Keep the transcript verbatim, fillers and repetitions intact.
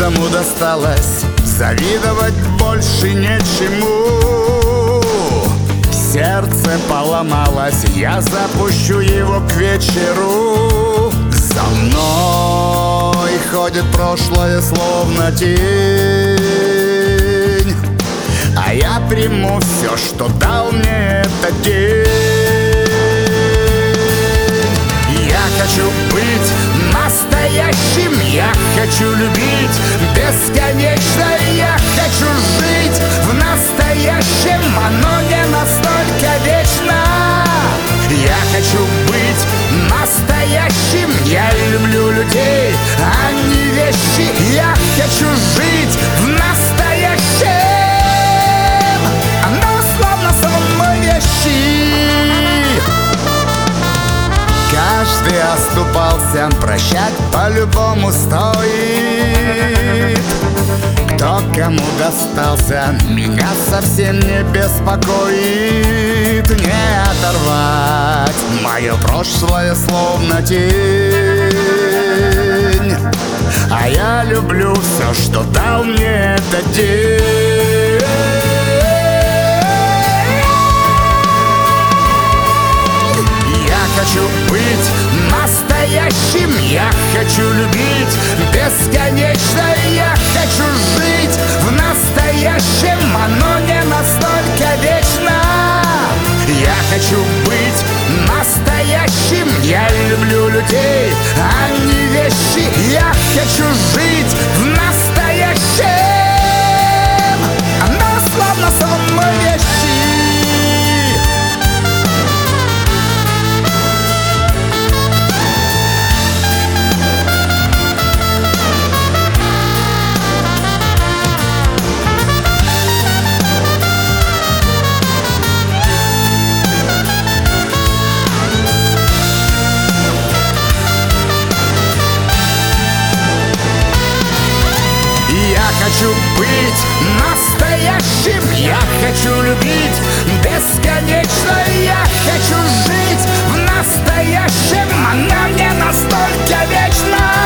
Каждому досталось, завидовать больше нечему. Сердце поломалось, я запущу его к вечеру. За мной ходит прошлое, словно тень, а я приму все, что дал мне этот день. Я хочу быть настоящим, я хочу любить бесконечно, я хочу жить в настоящем, оно не настолько вечно. Я хочу быть настоящим, я люблю людей, а не вещи. Я хочу жить в настоящем, оно словно само вещи. Каждый оступался, прощать по-любому стоит. Кто кому достался, меня совсем не беспокоит. Не оторвать мое прошлое, словно тень, а я люблю все, что дал мне этот день. Я хочу быть настоящим, я хочу любить бесконечно, я хочу жить в настоящем, оно не настолько вечно. Я хочу быть настоящим, я люблю людей, а не вещи. Я хочу жить в настоящем, оно словно само вещи. Я хочу быть настоящим, я хочу любить бесконечно, я хочу жить в настоящем, оно не настолько вечно.